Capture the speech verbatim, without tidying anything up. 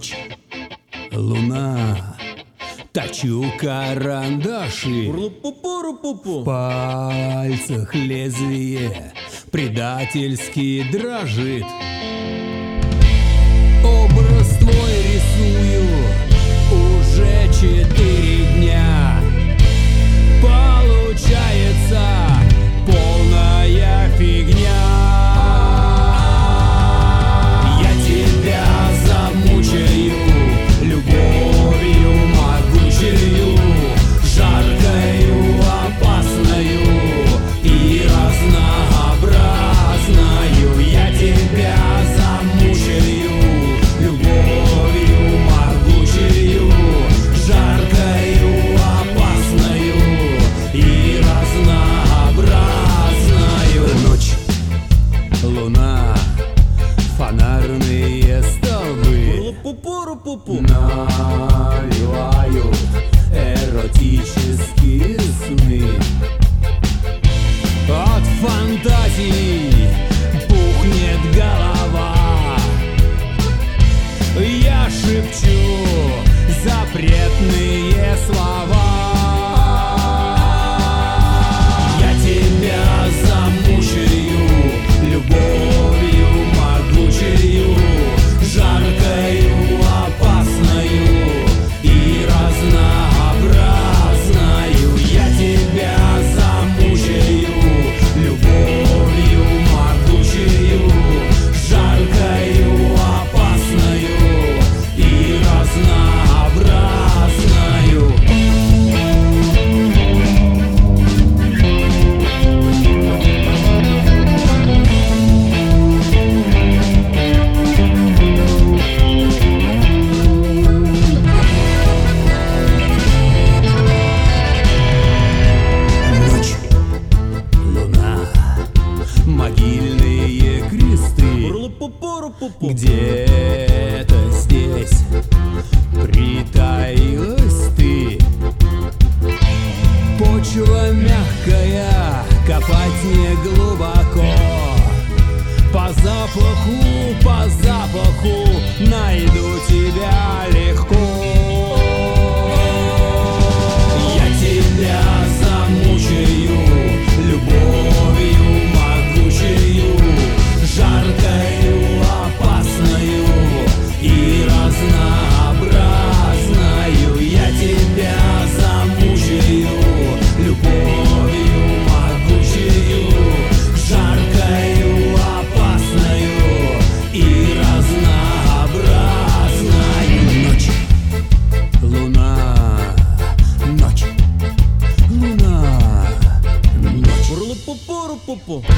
Ночь, луна, точу карандаши, в пальцах лезвие предательски дрожит. Образ твой рисую уже четыре дня. Получается полная фигня. Я тебя замучаю любовью могучею, жаркою, опасною и разнообразною. Я тебя замучаю любовью могучею, жаркою, опасною и разнообразною. Ночь, луна, фонарные столбы навевают эротические сны. От фантазий пухнет голова. Я шепчу запретные слова. Я тебя замучаю любовью могучею, жаркою, опасною и разнообразною. Я тебя замучаю любовью могучею, жаркою, опасною и разнообразною. Могильные кресты где-то здесь притаилась ты. Почва мягкая, копать не глубоко. По запаху, по запаху найду тебя легко. Я тебя замучаю любовью могучею, жаркою, опасною и разнообразною. Я тебя замучаю любовью могучею, жаркою, опасною и разнообразною. Ночь, луна, ночь, луна, ночь.